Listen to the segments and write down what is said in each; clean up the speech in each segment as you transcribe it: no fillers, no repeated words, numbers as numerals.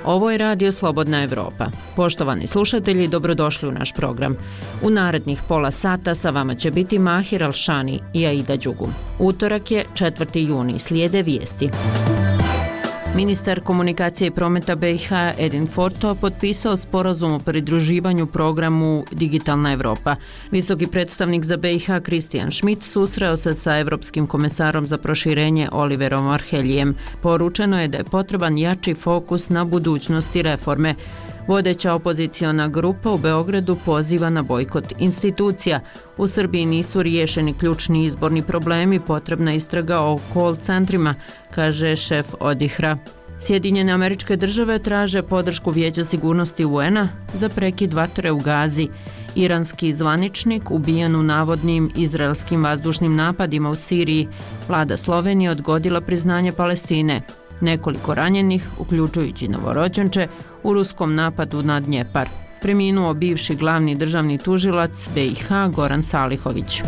Ovo je Radio Slobodna Evropa. Poštovani slušatelji, dobrodošli u naš program. U narednih pola sata sa vama će biti Mahir Alšani i Aida Đugum. Utorak je 4. juni, slijede vijesti. Ministar komunikacije i prometa BiH Edin Forto potpisao sporazum o pridruživanju programu Digitalna Evropa. Visoki predstavnik za BiH Kristijan Schmidt susreo se sa Evropskim komesarom za proširenje Oliverom Varheljijem. Poručeno je da je potreban jači fokus na budućnosti reforme. Vodeća opoziciona grupa u Beogradu poziva na bojkot institucija. U Srbiji nisu riješeni ključni izborni problemi, potrebna istraga o call centrima, kaže šef ODIHR-a. Sjedinjene Američke Države traže podršku Vijeća sigurnosti UN-a za prekid vatre u Gazi. Iranski zvaničnik ubijen u navodnim izraelskim vazdušnim napadima u Siriji. Vlada Slovenije odgodila priznanje Palestine. Nekoliko ranjenih, uključujući novorođenče, u ruskom napadu na Dnjepar. Preminuo bivši glavni državni tužilac BiH Goran Salihović.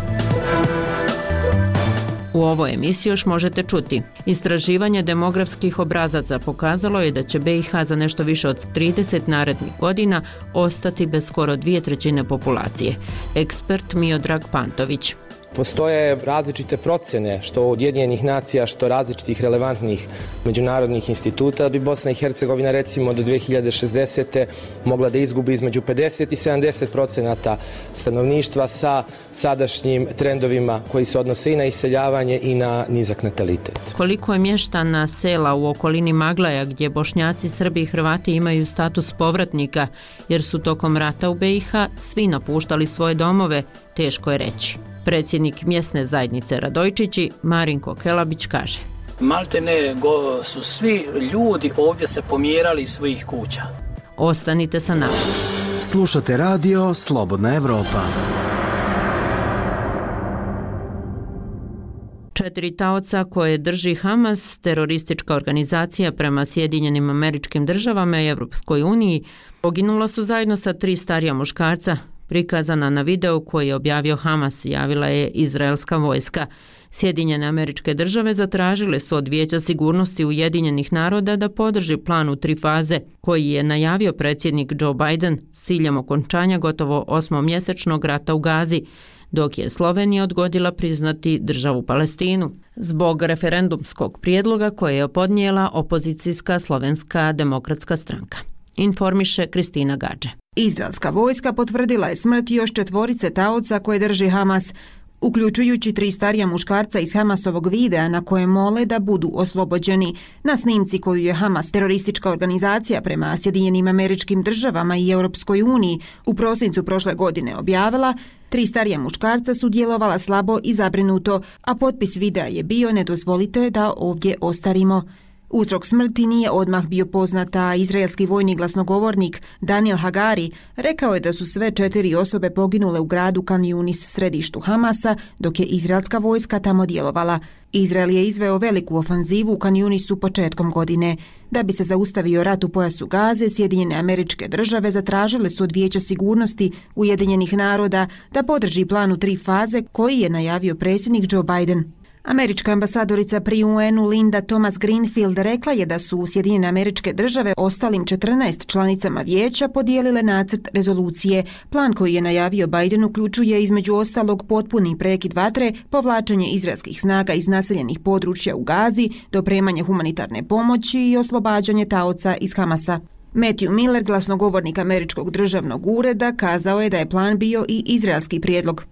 U ovoj emisiji još možete čuti. Istraživanje demografskih obrazaca pokazalo je da će BiH za nešto više od 30 narednih godina ostati bez skoro 2/3 populacije. Ekspert Miodrag Pantović. Postoje različite procjene, što od Ujedinjenih nacija, što različitih relevantnih međunarodnih instituta, da bi Bosna i Hercegovina recimo do 2060. mogla da izgubi između 50 i 70% stanovništva sa sadašnjim trendovima koji se odnose i na iseljavanje i na nizak natalitet. Koliko je mještana sela u okolini Maglaja, gdje Bošnjaci, Srbi i Hrvati imaju status povratnika, jer su tokom rata u BiH svi napuštali svoje domove, teško je reći. Predsjednik mjesne zajednice Radojčići Marinko Kelabić kaže: Maltene su svi ljudi ovdje se pomjerali iz svojih kuća. Ostanite sa nama. Slušate radio Slobodna Evropa. 4 taoca koje drži Hamas, teroristička organizacija prema Sjedinjenim Američkim Državama i Europskoj uniji, poginula su zajedno sa 3 starija muškarca. Prikazana na videu koji je objavio Hamas, javila je izraelska vojska. Sjedinjene Američke Države zatražile su od Vijeća sigurnosti Ujedinjenih naroda da podrži plan u 3 faze, koji je najavio predsjednik Joe Biden s ciljem okončanja gotovo 8-mjesečnog rata u Gazi, dok je Slovenija odgodila priznati državu Palestinu zbog referendumskog prijedloga koje je podnijela opozicijska Slovenska demokratska stranka. Informiše Kristina Gađe. Izraelska vojska potvrdila je smrt još 4 taoca koje drži Hamas, uključujući 3 starija muškarca iz Hamasovog videa na koje mole da budu oslobođeni. Na snimci koju je Hamas, teroristička organizacija prema Sjedinjenim Američkim Državama i Europskoj uniji, u prosincu prošle godine objavila, 3 starija muškarca su djelovala slabo i zabrinuto, a potpis videa je bio: ne dozvolite da ovdje ostarimo. Uzrok smrti nije odmah bio poznat, a izraelski vojni glasnogovornik Daniel Hagari rekao je da su sve 4 osobe poginule u gradu Kan Yunis, središtu Hamasa, dok je izraelska vojska tamo djelovala. Izrael je izveo veliku ofanzivu u Kan Yunisu početkom godine. Da bi se zaustavio rat u pojasu Gaze, Sjedinjene Američke Države zatražile su od Vijeća sigurnosti Ujedinjenih naroda da podrži plan u 3 faze koji je najavio predsjednik Joe Biden. Američka ambasadorica pri UN-u Linda Thomas Greenfield rekla je da su Sjedinjene Američke Države ostalim 14 članicama vijeća podijelile nacrt rezolucije. Plan koji je najavio Biden uključuje između ostalog potpuni prekid vatre, povlačenje izraelskih snaga iz naseljenih područja u Gazi, dopremanje humanitarne pomoći i oslobađanje taoca iz Hamasa. Matthew Miller, glasnogovornik Američkog državnog ureda, kazao je da je plan bio i izraelski prijedlog.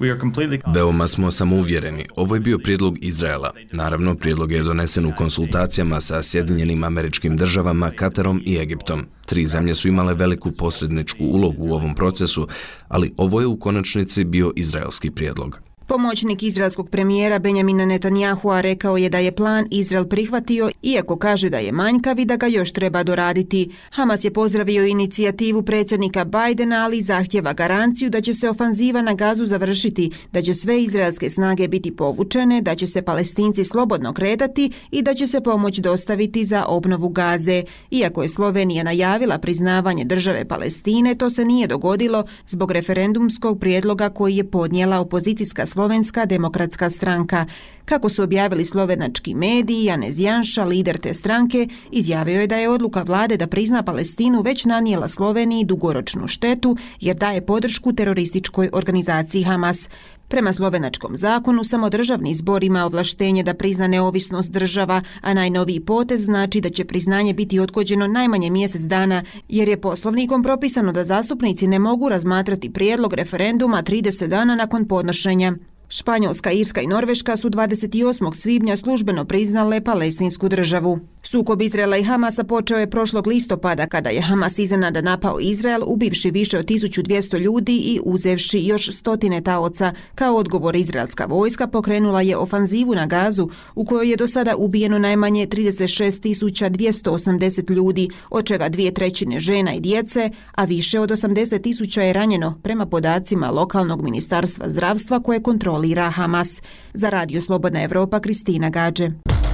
Veoma smo samouvjereni. Ovo je bio prijedlog Izraela. Naravno, prijedlog je donesen u konsultacijama sa Sjedinjenim Američkim Državama, Katarom i Egiptom. 3 zemlje su imale veliku posredničku ulogu u ovom procesu, ali ovo je u konačnici bio izraelski prijedlog. Pomoćnik izraelskog premijera Benjamina Netanyahua rekao je da je plan Izrael prihvatio, iako kaže da je manjkav i da ga još treba doraditi. Hamas je pozdravio inicijativu predsjednika Bidena, ali zahtjeva garanciju da će se ofanziva na Gazu završiti, da će sve izraelske snage biti povučene, da će se Palestinci slobodno kretati i da će se pomoć dostaviti za obnovu Gaze. Iako je Slovenija najavila priznavanje države Palestine, to se nije dogodilo zbog referendumskog prijedloga koji je podnijela opozicijska Slovenija Slovenska demokratska stranka. Kako su objavili slovenački mediji, Janez Janša, lider te stranke, izjavio je da je odluka vlade da prizna Palestinu već nanijela Sloveniji dugoročnu štetu jer daje podršku terorističkoj organizaciji Hamas. Prema slovenačkom zakonu, samo državni zbor ima ovlaštenje da prizna neovisnost država, a najnoviji potez znači da će priznanje biti odgođeno najmanje mjesec dana, jer je poslovnikom propisano da zastupnici ne mogu razmatrati prijedlog referenduma 30 dana nakon podnošenja. Španjolska, Irska i Norveška su 28. svibnja službeno priznale palestinsku državu. Sukob Izraela i Hamasa počeo je prošlog listopada kada je Hamas iznenada napao Izrael, ubivši više od 1200 ljudi i uzevši još stotine taoca. Kao odgovor, izraelska vojska pokrenula je ofanzivu na Gazu u kojoj je do sada ubijeno najmanje 36.280 ljudi, od čega 2/3 žena i djece, a više od 80.000 je ranjeno prema podacima lokalnog ministarstva zdravstva koje kontrolira Hamas. Za Radio Slobodna Evropa, Kristina Gađe.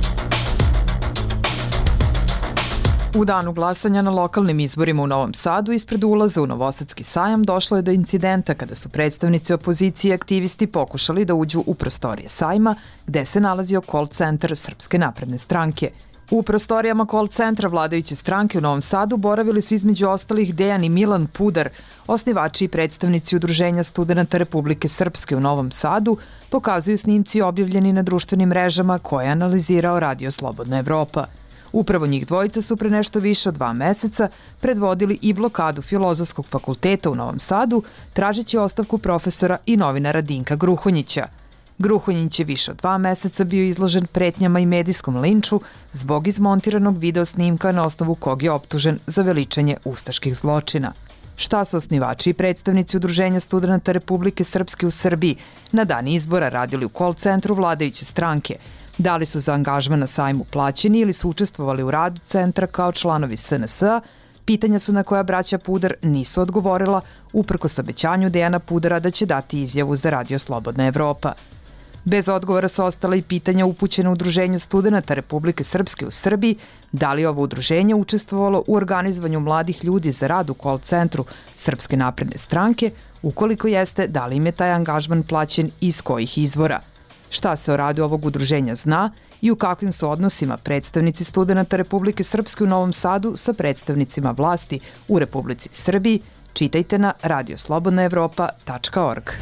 U danu glasanja na lokalnim izborima u Novom Sadu ispred ulaza u Novosadski sajam došlo je do incidenta kada su predstavnici opozicije i aktivisti pokušali da uđu u prostorije sajma gde se nalazio call centar Srpske napredne stranke. U prostorijama call centra vladajuće stranke u Novom Sadu boravili su između ostalih Dejan i Milan Pudar, osnivači i predstavnici Udruženja studenata Republike Srpske u Novom Sadu, pokazuju snimci objavljeni na društvenim mrežama koje je analizirao Radio Slobodna Evropa. Upravo njih dvojica su pre nešto više od 2 meseca predvodili i blokadu Filozofskog fakulteta u Novom Sadu, tražeći ostavku profesora i novinara Dinka Gruhonjića. Gruhonjić je više od 2 meseca bio izložen pretnjama i medijskom linču zbog izmontiranog video snimka na osnovu kog je optužen za veličanje ustaških zločina. Šta su osnivači i predstavnici Udruženja studenata Republike Srpske u Srbiji na dan izbora radili u call centru vladajuće stranke? Da li su za angažman na sajmu plaćeni ili su učestvovali u radu centra kao članovi SNS-a? Pitanja su na koja braća Pudar nisu odgovorila, uprkos obećanju Dejana Pudara da će dati izjavu za Radio Slobodna Evropa. Bez odgovora su ostala i pitanja upućena Udruženju studenata Republike Srpske u Srbiji, da li ovo udruženje učestvovalo u organizovanju mladih ljudi za rad u call centru Srpske napredne stranke, ukoliko jeste, da li im je taj angažman plaćen i iz kojih izvora. Šta se o radu ovog udruženja zna i u kakvim su odnosima predstavnici studenata Republike Srpske u Novom Sadu sa predstavnicima vlasti u Republici Srbiji, čitajte na radioslobodnaevropa.org.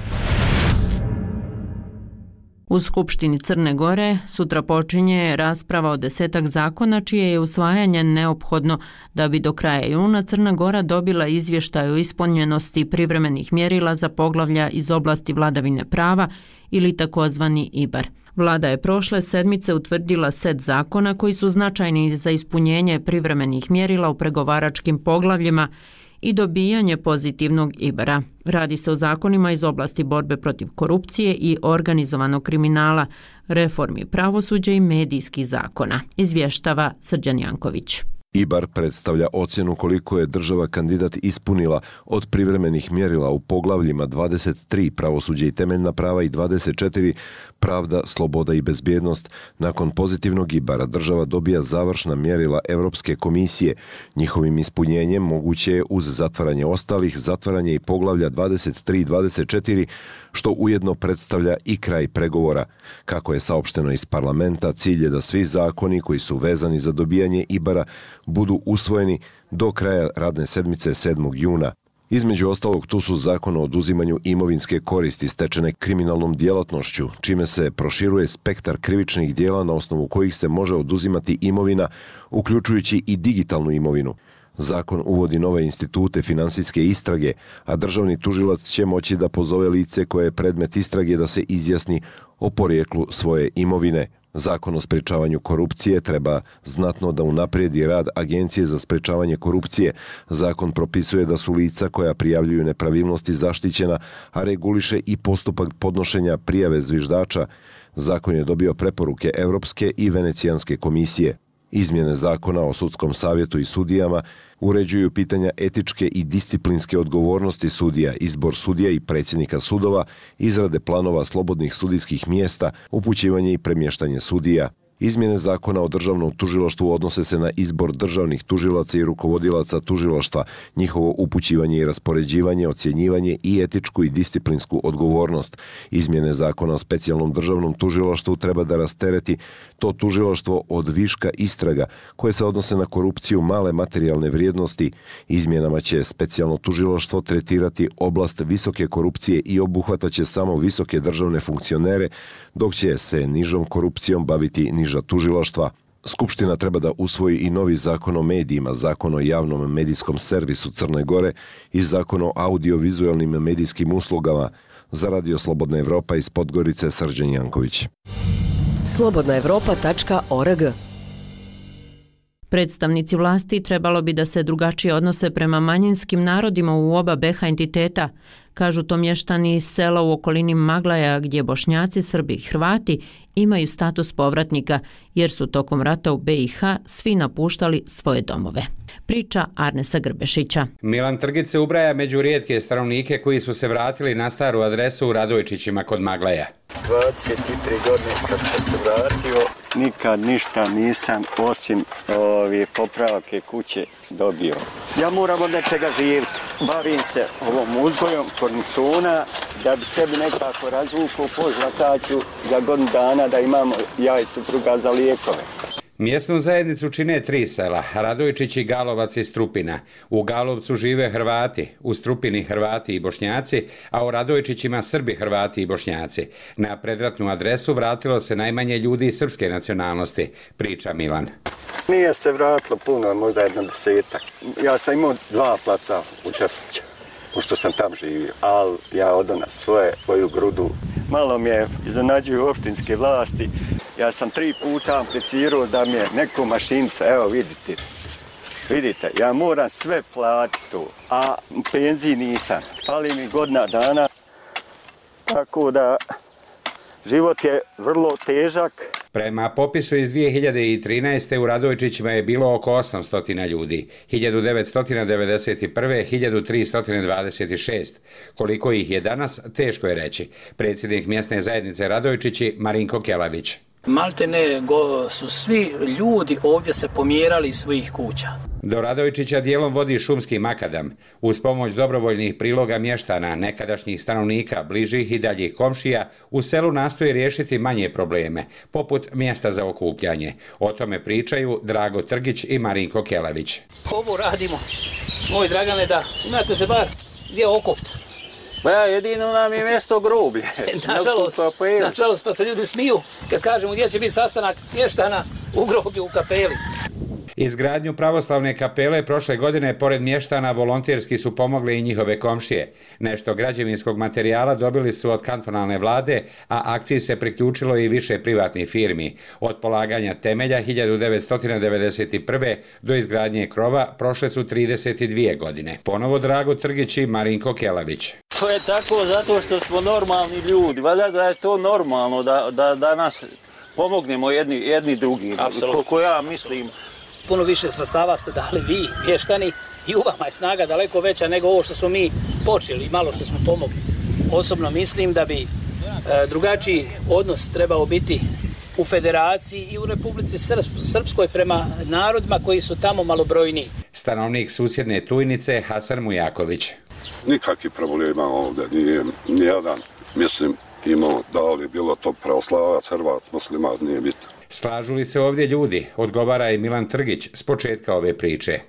U Skupštini Crne Gore sutra počinje rasprava o 10 zakona čije je usvajanje neophodno da bi do kraja juna Crna Gora dobila izvještaj o ispunjenosti privremenih mjerila za poglavlja iz oblasti vladavine prava ili takozvani IBAR. Vlada je prošle sedmice utvrdila set zakona koji su značajni za ispunjenje privremenih mjerila u pregovaračkim poglavljima i dobijanje pozitivnog IBAR-a. Radi se o zakonima iz oblasti borbe protiv korupcije i organizovanog kriminala, reformi pravosuđa i medijskih zakona, izvještava Srđan Janković. IBAR predstavlja ocjenu koliko je država kandidat ispunila od privremenih mjerila u poglavljima 23 pravosuđe i temeljna prava i 24 pravda, sloboda i bezbjednost. Nakon pozitivnog IBAR-a država dobija završna mjerila Europske komisije. Njihovim ispunjenjem moguće je uz zatvaranje ostalih, zatvaranje i poglavlja 23 i 24, što ujedno predstavlja i kraj pregovora. Kako je saopšteno iz parlamenta, cilj je da svi zakoni koji su vezani za dobijanje IBAR-a budu usvojeni do kraja radne sedmice 7. juna. Između ostalog, tu su zakon o oduzimanju imovinske koristi stečene kriminalnom djelatnošću, čime se proširuje spektar krivičnih djela na osnovu kojih se može oduzimati imovina, uključujući i digitalnu imovinu. Zakon uvodi nove institute finansijske istrage, a državni tužilac će moći da pozove lice koje je predmet istrage da se izjasni o porijeklu svoje imovine. Zakon o sprečavanju korupcije treba znatno da unaprijedi rad Agencije za sprečavanje korupcije. Zakon propisuje da su lica koja prijavljuju nepravilnosti zaštićena, a reguliše i postupak podnošenja prijave zviždača. Zakon je dobio preporuke Evropske i Venecijanske komisije. Izmjene zakona o sudskom savjetu i sudijama uređuju pitanja etičke i disciplinske odgovornosti sudija, izbor sudija i predsjednika sudova, izrade planova slobodnih sudijskih mjesta, upućivanje i premještanje sudija. Izmjene zakona o državnom tužilaštvu odnose se na izbor državnih tužilaca i rukovodilaca tužilaštva, njihovo upućivanje i raspoređivanje, ocjenjivanje i etičku i disciplinsku odgovornost. Izmjene zakona o specijalnom državnom tužilaštvu treba da rastereti to tužilaštvo od viška istraga koje se odnose na korupciju male materijalne vrijednosti. Izmjenama će specijalno tužilaštvo tretirati oblast visoke korupcije i obuhvataće samo visoke državne funkcionere, dok će se nižom korupcijom baviti niža tužilaštva. Skupština treba da usvoji i novi zakon o medijima, zakon o javnom medijskom servisu Crne Gore i zakon o audiovizualnim medijskim uslugama. Za Radio Slobodna Evropa iz Podgorice, Srđan Janković. slobodnaevropa.org. Predstavnici vlasti trebalo bi da se drugačije odnose prema manjinskim narodima u oba BiH entiteta, kažu to mještani iz sela u okolini Maglaja gdje Bošnjaci, Srbi i Hrvati imaju status povratnika jer su tokom rata u BiH svi napuštali svoje domove. Priča Arnesa Grbešića. Milan Trgić se ubraja među rijetke stanovnike koji su se vratili na staru adresu u Radojčićima kod Maglaja. 23 godine kad sam se vratio, nikad ništa nisam osim popravke kuće dobio. Ja moram od nečega živjeti. Bavim se ovom uzgojom korničuna da bi sebi nekako razvukao po žvakaću za godinu dana da imamo ja i supruga za lijekove. Mjesnu zajednicu čine 3 sela, Radojčići, Galovac i Strupina. U Galovcu žive Hrvati, u Strupini Hrvati i Bošnjaci, a u Radojčićima Srbi, Hrvati i Bošnjaci. Na predratnu adresu vratilo se najmanje ljudi srpske nacionalnosti, priča Milan. Nije se vratilo puno, možda 10. Ja sam imao 2 placa u Česliću, pošto sam tam živio, ali ja odao na svoju grudu. Malo mi je iznenađuju opštinske vlasti. Ja sam 3 puta aplicirao da mi je neko mašinica, evo vidite, ja moram sve platiti tu, a penziji nisam. Fali mi godina dana, tako da život je vrlo težak. Prema popisu iz 2013. u Radojčićima je bilo oko 800 ljudi, 1991. 1326. Koliko ih je danas, teško je reći. Predsjednik mjesne zajednice Radojčići Marinko Kelavić. Maltene su svi ljudi ovdje se pomjerali iz svojih kuća. Do Radojčića dijelom vodi šumski makadam. Uz pomoć dobrovoljnih priloga mještana, nekadašnjih stanovnika, bližih i daljih komšija, u selu nastoji riješiti manje probleme, poput mjesta za okupljanje. O tome pričaju Drago Trgić i Marinko Kelavić. Ovo radimo, moj Dragane, da imate se bar gdje okupt. Pa ja, jedino nam je mjesto groblje. Nažalost, pa se ljudi smiju kad kažemo gdje će biti sastanak mještana u groblju u kapeli. Izgradnju pravoslavne kapele prošle godine pored mještana volonterski su pomogli i njihove komšije. Nešto građevinskog materijala dobili su od kantonalne vlade, a akciji se priključilo i više privatnih firmi. Od polaganja temelja 1991. do izgradnje krova prošle su 32 godine. Ponovo Drago Trgić i Marinko Kelavić. To je tako zato što smo normalni ljudi. Valjda da je to normalno da nas pomognemo jedni drugi. Koliko ja mislim. Puno više sredstava ste dali vi, mještani, i u vama je snaga daleko veća nego ovo što smo mi počeli, malo što smo pomogli. Osobno mislim da bi drugačiji odnos trebao biti u Federaciji i u Republici Srpskoj prema narodima koji su tamo malobrojniji. Stanovnik susjedne Tujnice Hasan Mujaković. Nikakvi problema ovdje nije nijedan, mislim, imao da li bilo to pravoslavac, Hrvat, musliman, nije bitno. Slažu li se ovdje ljudi, odgovara i Milan Trgić s početka ove priče.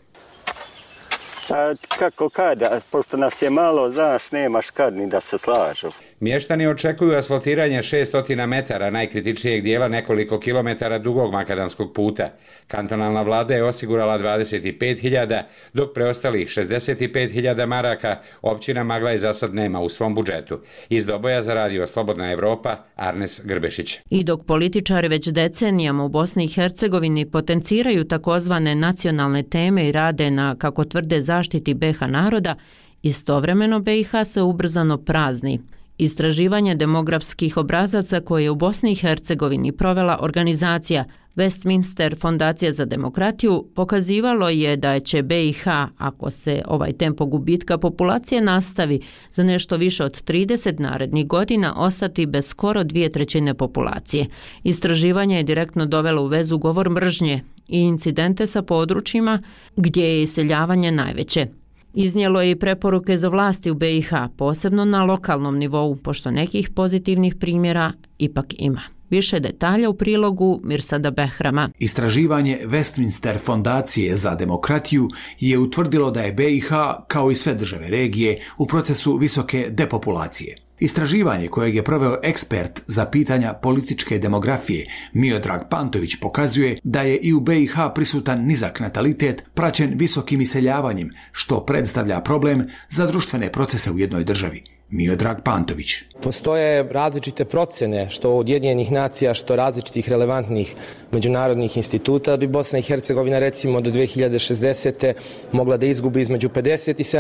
Kako kada, pošto nas je malo, znaš, nemaš kad ni da se slažu. Mještani očekuju asfaltiranje 600 metara najkritičnijeg dijela nekoliko kilometara dugog makadamskog puta. Kantonalna vlada je osigurala 25.000, dok preostalih 65.000 maraka općina Maglaj za sad nema u svom budžetu. Iz Doboja za Radio Slobodna Evropa, Arnes Grbešić. I dok političari već decenijama u Bosni i Hercegovini potenciraju takozvane nacionalne teme i rade na, kako tvrde, zaštiti BiH naroda, istovremeno BiH se ubrzano prazni. Istraživanje demografskih obrazaca koje je u Bosni i Hercegovini provela organizacija Westminster Fondacija za demokratiju pokazivalo je da će BiH, ako se ovaj tempo gubitka populacije nastavi, za nešto više od 30 narednih godina ostati bez skoro 2/3 populacije. Istraživanje je direktno dovelo u vezu govor mržnje i incidente sa područjima gdje je iseljavanje najveće. Iznijelo je i preporuke za vlasti u BiH, posebno na lokalnom nivou, pošto nekih pozitivnih primjera ipak ima. Više detalja u prilogu Mirsada Behrama. Istraživanje Westminster Fondacije za demokratiju je utvrdilo da je BiH, kao i sve države regije, u procesu visoke depopulacije. Istraživanje kojeg je proveo ekspert za pitanja političke demografije Miodrag Pantović pokazuje da je i u BiH prisutan nizak natalitet praćen visokim iseljavanjem, što predstavlja problem za društvene procese u jednoj državi. Miodrag Pantović. Postoje različite procene, što od Ujedinjenih nacija, što različitih relevantnih međunarodnih instituta, da bi Bosna i Hercegovina recimo do 2060. mogla da izgubi između 50 i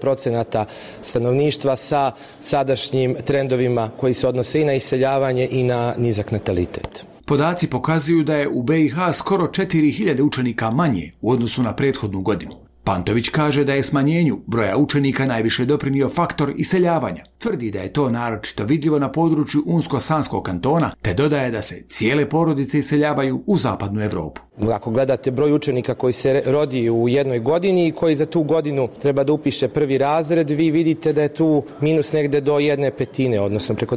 70% stanovništva sa sadašnjim trendovima koji se odnose i na iseljavanje i na nizak natalitet. Podaci pokazuju da je u BiH skoro 4000 učenika manje u odnosu na prethodnu godinu. Pantović kaže da je smanjenju broja učenika najviše doprinio faktor iseljavanja. Tvrdi da je to naročito vidljivo na području Unsko-Sanskog kantona, te dodaje da se cijele porodice iseljavaju u zapadnu Evropu. Ako gledate broj učenika koji se rodi u jednoj godini i koji za tu godinu treba da upiše prvi razred, vi vidite da je tu minus negde do 1/5, odnosno preko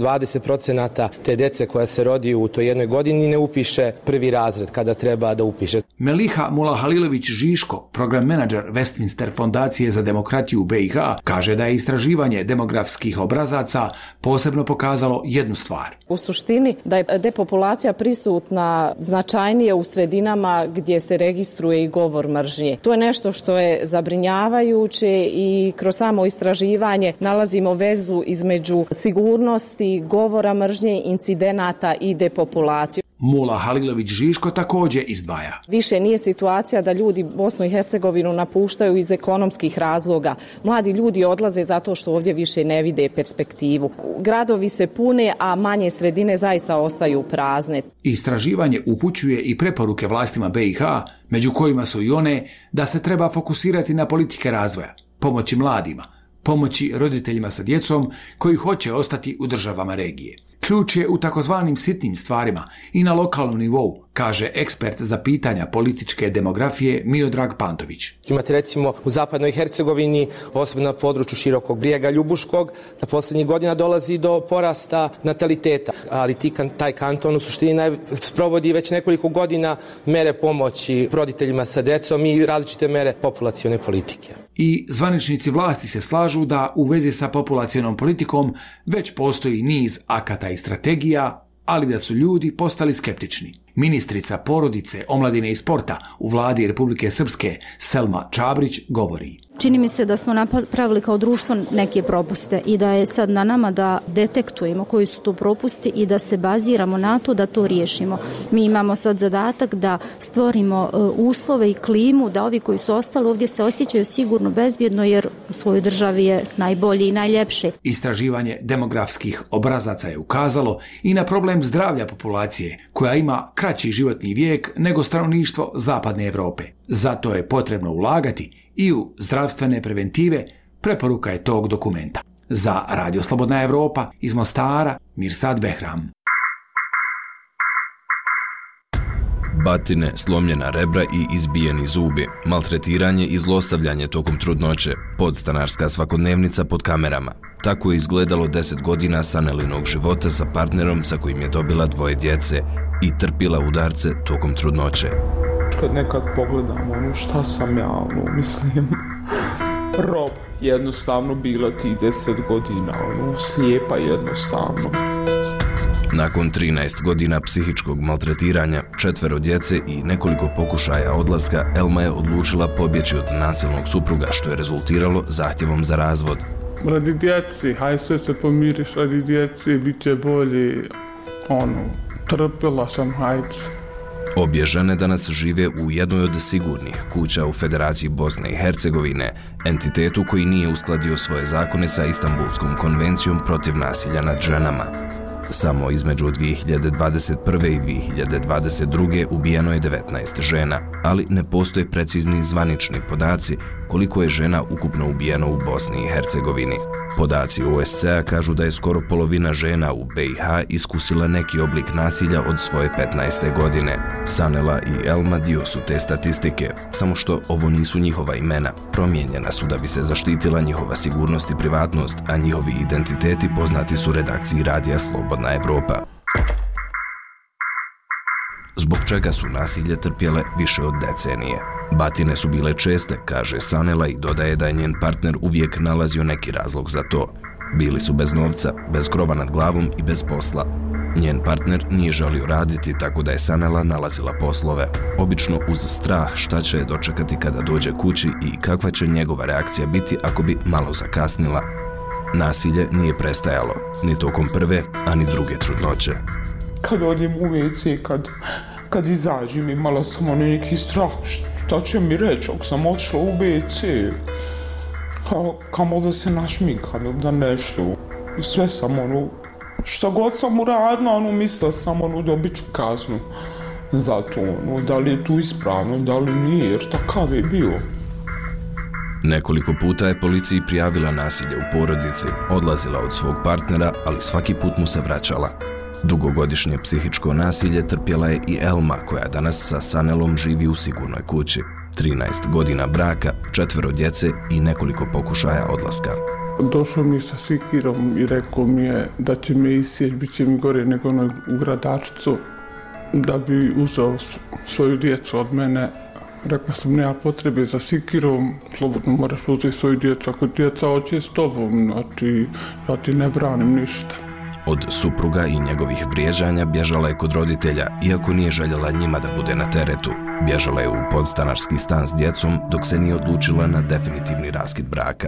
20% te dece koja se rodi u toj jednoj godini ne upiše prvi razred kada treba da upiše. Meliha Mulahalilović-Žiško, program menadžer Westminster Fondacije za demokratiju u BiH, kaže da je istraživanje demografskih obrazaca posebno pokazalo jednu stvar. U suštini da je depopulacija prisutna značajnije u sredinama gdje se registruje i govor mržnje. To je nešto što je zabrinjavajuće i kroz samo istraživanje nalazimo vezu između sigurnosti, govora mržnje, incidenata i depopulacije. Mula Halilović-Žiško također izdvaja. Više nije situacija da ljudi Bosnu i Hercegovinu napuštaju iz ekonomskih razloga. Mladi ljudi odlaze zato što ovdje više ne vide perspektivu. Gradovi se pune, a manje sredine zaista ostaju prazne. Istraživanje upućuje i preporuke vlastima BiH, među kojima su i one da se treba fokusirati na politike razvoja, pomoći mladima, pomoći roditeljima sa djecom koji hoće ostati u državama regije. Ključ je u takozvanim sitnim stvarima i na lokalnom nivou, kaže ekspert za pitanja političke demografije Miodrag Pantović. Imate recimo u zapadnoj Hercegovini, osobno na području Širokog Brijega, Ljubuškog, za posljednjih godina dolazi do porasta nataliteta, ali taj kanton u suštini sprovodi već nekoliko godina mere pomoći roditeljima sa djecom i različite mere populacione politike. I zvaničnici vlasti se slažu da u vezi sa populacionom politikom već postoji niz akata i strategija, ali da su ljudi postali skeptični. Ministrica porodice, omladine i sporta u vladi Republike Srpske Selma Čabrić govori. Čini mi se da smo napravili kao društvo neke propuste i da je sad na nama da detektujemo koji su to propusti i da se baziramo na to da to riješimo. Mi imamo sad zadatak da stvorimo uslove i klimu da ovi koji su ostali ovdje se osjećaju sigurno, bezbjedno, jer u svojoj državi je najbolje i najljepše. Istraživanje demografskih obrazaca je ukazalo i na problem zdravlja populacije koja ima kraći životni vijek nego stanovništvo zapadne Evrope. Zato je potrebno ulagati i u zdravstvene preventive, preporuka je tog dokumenta. Za Radio Slobodna Evropa iz Mostara, Mirsad Behram. Batine, slomljena rebra i izbijeni zubi, maltretiranje i zlostavljanje tokom trudnoće, podstanarska svakodnevnica pod kamerama. Tako je izgledalo 10 godina Sanelinog života sa partnerom sa kojim je dobila 2 djece i trpila udarce tokom trudnoće. Kad nekad pogledam šta sam ja, mislim, rob, jednostavno bila ti 10 godina, slijepa jednostavno. Nakon 13 godina psihičkog maltretiranja, 4 djece i nekoliko pokušaja odlaska, Elma je odlučila pobjeći od nasilnog supruga, što je rezultiralo zahtjevom za razvod. Radi djeci, haj sve se pomiriš, radi djeci, bit će bolje, trpila sam, hajde. Obje žene danas žive u jednoj od sigurnih kuća u Federaciji Bosne i Hercegovine, entitetu koji nije uskladio svoje zakone sa Istanbulskom konvencijom protiv nasilja nad ženama. Samo između 2021. i 2022. ubijeno je 19 žena, ali ne postoje precizni zvanični podaci koliko je žena ukupno ubijeno u Bosni i Hercegovini. Podaci OSCE-a kažu da je skoro polovina žena u BiH iskusila neki oblik nasilja od svoje 15. godine. Sanela i Elma dio su te statistike, samo što ovo nisu njihova imena. Promijenjena su da bi se zaštitila njihova sigurnost i privatnost, a njihovi identiteti poznati su redakciji radija Slobodna Evropa. Zbog čega su nasilje trpjele više od decenije. Batine su bile česte, kaže Sanela i dodaje da je njen partner uvijek nalazio neki razlog za to. Bili su bez novca, bez krova nad glavom i bez posla. Njen partner nije želio raditi, tako da je Sanela nalazila poslove. Obično uz strah šta će je dočekati kada dođe kući i kakva će njegova reakcija biti ako bi malo zakasnila. Nasilje nije prestajalo, ni tokom prve, ani druge trudnoće. Kad odem u WC, kad izađem, imala sam neki strah, šta će mi reći ako sam odšla u WC, kamo da se našminkam ili da nešto. I sve sam šta god sam uradila, mislila sam dobit ću kaznu za to, da li je tu ispravno, da li nije, jer takav je bio. Nekoliko puta je policiji prijavila nasilje u porodici, odlazila od svog partnera, ali svaki put mu se vraćala. Dugogodišnje psihičko nasilje trpjela je i Elma, koja danas sa Sanelom živi u sigurnoj kući. 13 godina braka, 4 djece i nekoliko pokušaja odlaska. Došao mi sa sikirom i rekao mi je da će me isjeći, bit će mi gore nego u gradačicu, da bi uzeo svoju djecu od mene. Rekao sam, nema potrebe za sikirom, slobodno moraš uzeti svoju djecu, ako djeca hoće s tobom, znači ja ti ne branim ništa. Od supruga i njegovih vrijeđanja bježala je kod roditelja, iako nije željela njima da bude na teretu. Bježala je u podstanarski stan s djecom, dok se nije odlučila na definitivni raskid braka.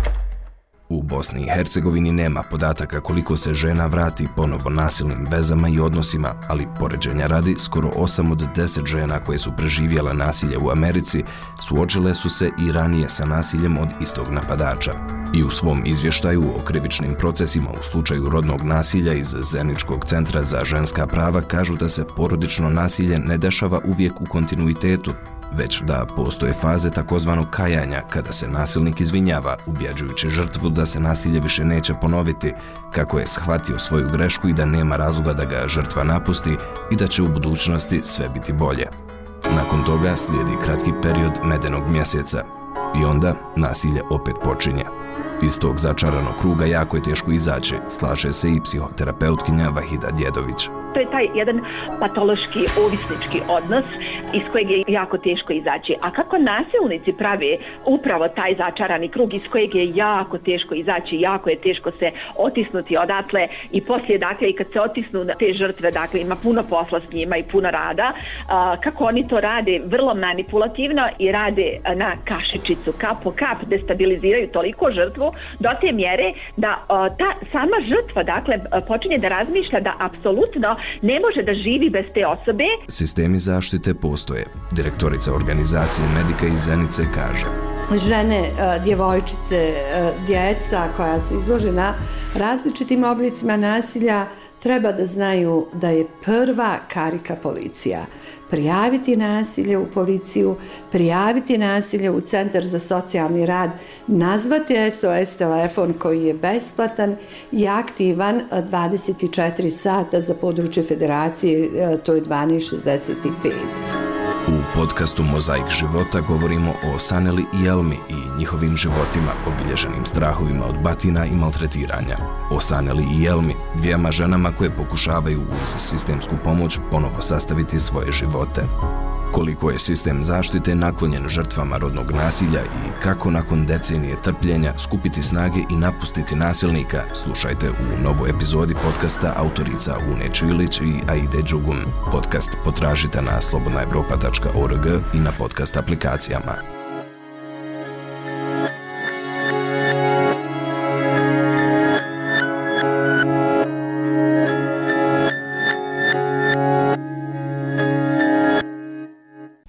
U Bosni i Hercegovini nema podataka koliko se žena vrati ponovo nasilnim vezama i odnosima, ali poređenja radi, skoro 8 od 10 žena koje su preživjela nasilje u Americi suočile su se i ranije sa nasiljem od istog napadača. I u svom izvještaju o krivičnim procesima u slučaju rodnog nasilja iz Zeničkog centra za ženska prava kažu da se porodično nasilje ne dešava uvijek u kontinuitetu, već da postoje faze takozvanog kajanja kada se nasilnik izvinjava, ubjeđujući žrtvu da se nasilje više neće ponoviti, kako je shvatio svoju grešku i da nema razloga da ga žrtva napusti i da će u budućnosti sve biti bolje. Nakon toga slijedi kratki period medenog mjeseca i onda nasilje opet počinje. Iz tog začaranog kruga jako je teško izaći, slaže se i psihoterapeutkinja Vahida Djedović. To je taj jedan patološki, ovisnički odnos iz kojeg je jako teško izaći. A kako nasilnici prave upravo taj začarani krug iz kojeg je jako teško izaći, jako je teško se otisnuti odatle i poslije, dakle, i kad se otisnu te žrtve, dakle, ima puno posla s njima i puno rada, kako oni to rade vrlo manipulativno i rade na kašičicu, kap po kap, destabiliziraju toliko žrtvu do te mjere da ta sama žrtva, dakle, počinje da razmišlja da apsolutno ne može da živi bez te osobe. Sistemi zaštite postoje. Direktorica organizacije Medika iz Zenice kaže: žene, djevojčice, djeca koja su izložena različitim oblicima nasilja treba da znaju da je prva karika policija. Prijaviti nasilje u policiju, prijaviti nasilje u Centar za socijalni rad, nazvati SOS telefon koji je besplatan i aktivan 24 sata za područje federacije, to je 1265. U podcastu Mozaik života govorimo o Saneli i Elmi i njihovim životima obilježenim strahovima od batina i maltretiranja. O Saneli i Elmi, dvijema ženama koje pokušavaju uz sistemsku pomoć ponovo sastaviti svoje živote. Koliko je sistem zaštite naklonjen žrtvama rodnog nasilja i kako nakon decenije trpljenja skupiti snage i napustiti nasilnika, slušajte u novoj epizodi podcasta autorica Une Čilić i Aide Đugum. Podcast potražite na slobodnaevropa.org i na podcast aplikacijama.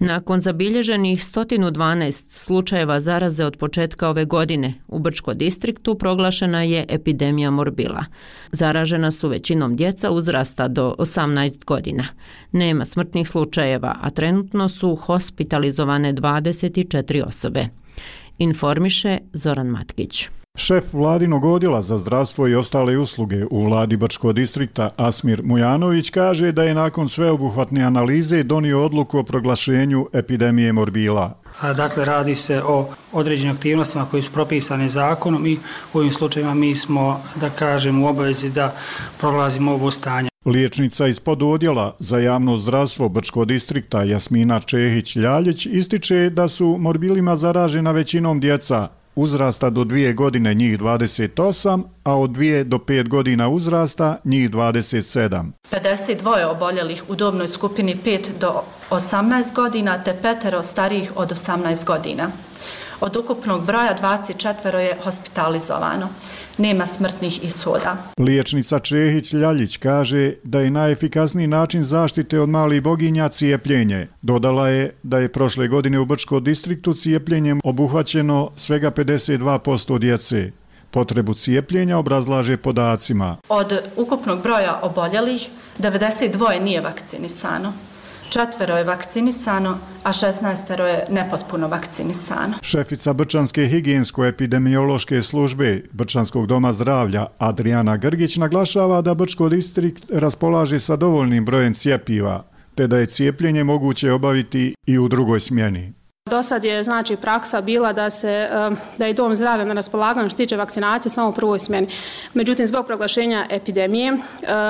Nakon zabilježenih 112 slučajeva zaraze od početka ove godine, u Brčko distriktu proglašena je epidemija morbila. Zaražena su većinom djeca uzrasta do 18 godina. Nema smrtnih slučajeva, a trenutno su hospitalizovane 24 osobe. Informiše Zoran Matkić. Šef vladinog odjela za zdravstvo i ostale usluge u vladi Brčkog distrikta Asmir Mujanović kaže da je nakon sveobuhvatne analize donio odluku o proglašenju epidemije morbila. Dakle, radi se o određenim aktivnostima koji su propisane zakonom i u ovim slučajima mi smo, da kažem, u obavezi da proglasimo ovo stanje. Liječnica iz pododjela za javno zdravstvo Brčkog distrikta Jasmina Čehić-Ljaljić ističe da su morbilima zaražena većinom djeca uzrasta do 2 godine njih 28, a od 2 do 5 godina uzrasta njih 27. 52 oboljelih u dobnoj skupini 5 do 18 godina te 5 starijih od 18 godina. Od ukupnog broja 24 je hospitalizovano. Nema smrtnih ishoda. Liječnica Čehić-Ljaljić kaže da je najefikasniji način zaštite od malih boginja cijepljenje. Dodala je da je prošle godine u Brčkom distriktu cijepljenjem obuhvaćeno svega 52% djece. Potrebu cijepljenja obrazlaže podacima. Od ukupnog broja oboljelih 92 nije vakcinisano. 4 je vakcinisano, a 16 je nepotpuno vakcinisano. Šefica Brčanske higijensko-epidemiološke službe Brčanskog doma zdravlja Adriana Grgić naglašava da Brčko distrikt raspolaže sa dovoljnim brojem cjepiva, te da je cijepljenje moguće obaviti i u drugoj smjeni. Do sad je praksa bila da je dom zdravlja na raspolaganju što se tiče vakcinacije samo u prvoj smjeni. Međutim, zbog proglašenja epidemije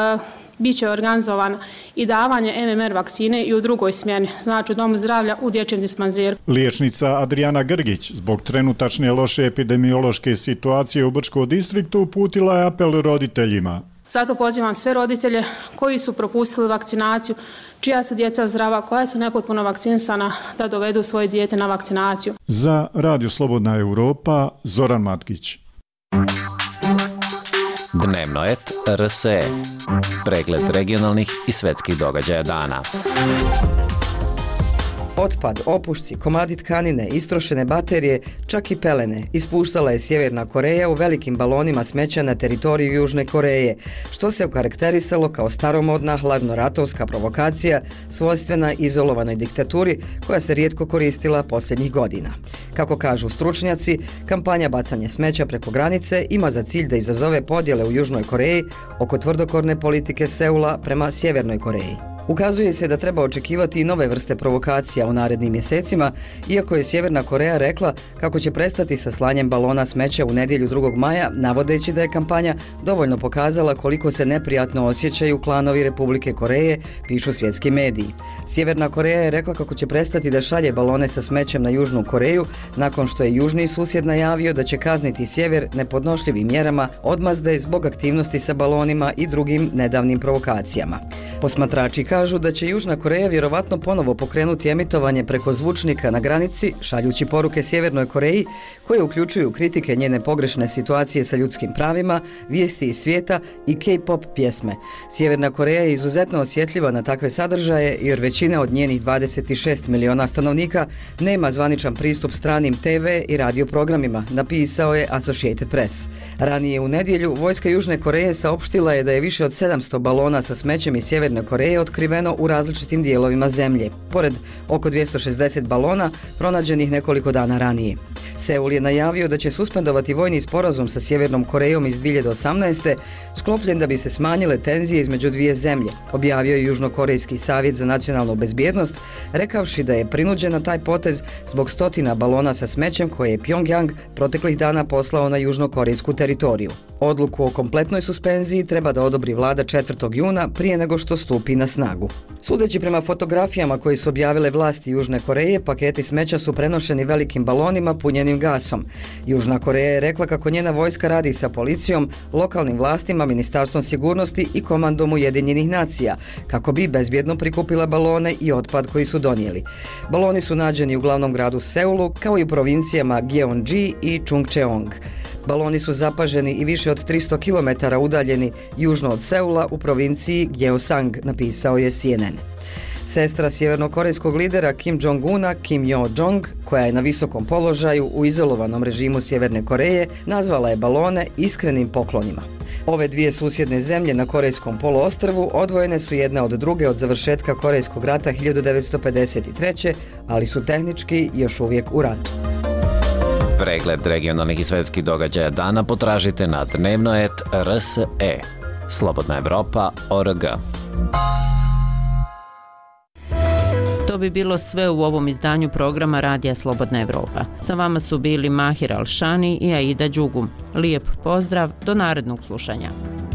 biće organizovano i davanje MMR vakcine i u drugoj smjeni, znači u domu zdravlja u dječjem dispanzeru. Liječnica Adriana Grgić zbog trenutačne loše epidemiološke situacije u Brčkom distriktu uputila je apel roditeljima. Zato pozivam sve roditelje koji su propustili vakcinaciju, čija su djeca zdrava, koja su nepotpuno vakcinisana, da dovedu svoje dijete na vakcinaciju. Za Radio Slobodna Europa, Zoran Matkić. Dnevnoet RSE. Pregled regionalnih i svetskih događaja dana. Otpad, opušci, komadi tkanine, istrošene baterije, čak i pelene ispuštala je Sjeverna Koreja u velikim balonima smeća na teritoriju Južne Koreje, što se okarakterisalo kao staromodna hladnoratovska provokacija svojstvena izolovanoj diktaturi koja se rijetko koristila posljednjih godina. Kako kažu stručnjaci, kampanja bacanja smeća preko granice ima za cilj da izazove podjele u Južnoj Koreji oko tvrdokorne politike Seula prema Sjevernoj Koreji. Ukazuje se da treba očekivati i nove vrste provokacija u narednim mjesecima, iako je Sjeverna Koreja rekla kako će prestati sa slanjem balona smeća u nedjelju 2. maja, navodeći da je kampanja dovoljno pokazala koliko se neprijatno osjećaju klanovi Republike Koreje, pišu svjetski mediji. Sjeverna Koreja je rekla kako će prestati da šalje balone sa smećem na Južnu Koreju, nakon što je južni susjed najavio da će kazniti sjever nepodnošljivim mjerama odmazde zbog aktivnosti sa balonima i drugim nedavnim provokacijama. Posmatrači kažu da će Južna Koreja vjerovatno ponovo pokrenuti emitovanje preko zvučnika na granici, šaljući poruke Sjevernoj Koreji koje uključuju kritike njene pogrešne situacije sa ljudskim pravima, vijesti iz svijeta i K-pop pjesme. Sjeverna Koreja je izuzetno osjetljiva na takve sadržaje jer većina od njenih 26 miliona stanovnika nema zvaničan pristup stranim TV i radio programima, napisao je Associated Press. Ranije u nedjelju vojska Južne Koreje saopštila je da je više od 700 balona sa smećem iz Sjeverne Koreje otkriveno u različitim dijelovima zemlje, pored oko 260 balona pronađenih nekoliko dana ranije. Seul je najavio da će suspendovati vojni sporazum sa Sjevernom Korejom iz 2018. sklopljen da bi se smanjile tenzije između dvije zemlje, objavio je Južnokorejski savjet za nacionalnu bezbjednost, rekavši da je prinuđen na taj potez zbog 100 balona sa smećem koje je Pyongyang proteklih dana poslao na južnokorejsku teritoriju. Odluku o kompletnoj suspenziji treba da odobri vlada 4. juna prije nego što stupi na snagu. Sudeći prema fotografijama koje su objavile vlasti Južne Koreje, paketi smeća su prenošeni velikim balonima punjenim gasom. Južna Koreja je rekla kako njena vojska radi sa policijom, lokalnim vlastima, Ministarstvom sigurnosti i komandom Ujedinjenih nacija, kako bi bezbjedno prikupila balone i otpad koji su donijeli. Baloni su nađeni u glavnom gradu Seulu, kao i u provincijama Gyeonggi i Chungcheong. Baloni su zapaženi i više od 300 km udaljeni južno od Seula u provinciji Gyeongsang, napisao je CNN. Sestra sjevernokorejskog lidera Kim Jong-una, Kim Yo-jong, koja je na visokom položaju u izolovanom režimu Sjeverne Koreje, nazvala je balone iskrenim poklonima. Ove dvije susjedne zemlje na Korejskom poluostrvu odvojene su jedna od druge od završetka Korejskog rata 1953. ali su tehnički još uvijek u ratu. Pregled regionalnih i svetskih događaja dana potražite na dnevnoet.rse. Slobodna Evropa.org. To bi bilo sve u ovom izdanju programa Radija Slobodna Evropa. Sa vama su bili Mahir Alšani i Aida Đugum. Lijep pozdrav, do narednog slušanja.